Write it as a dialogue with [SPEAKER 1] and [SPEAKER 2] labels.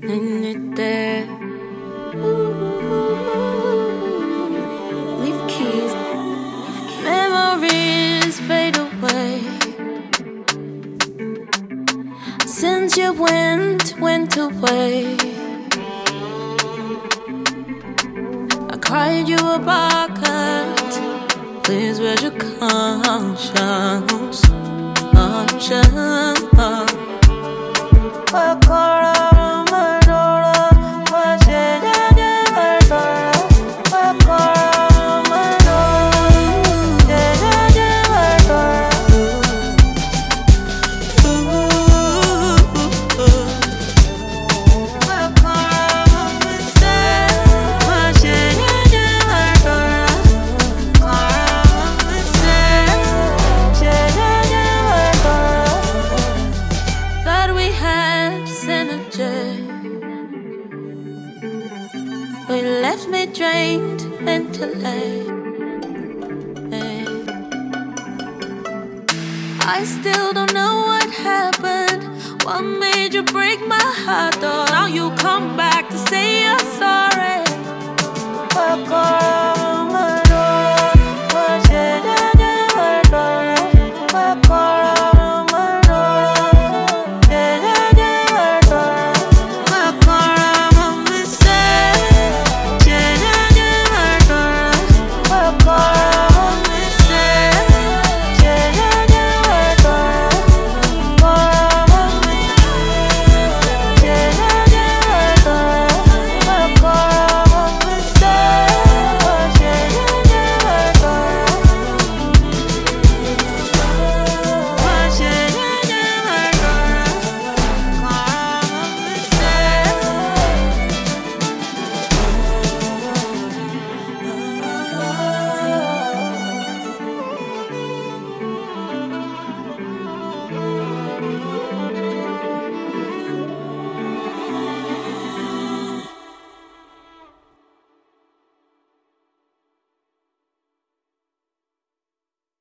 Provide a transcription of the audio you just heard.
[SPEAKER 1] and you're there. Leave keys, memories fade away. Since you went away, I cried you a bucket. Please, where's your conscience? We left me drained mentally. I still don't know what happened. What made you break my heart? Though now you come back to say you're sorry.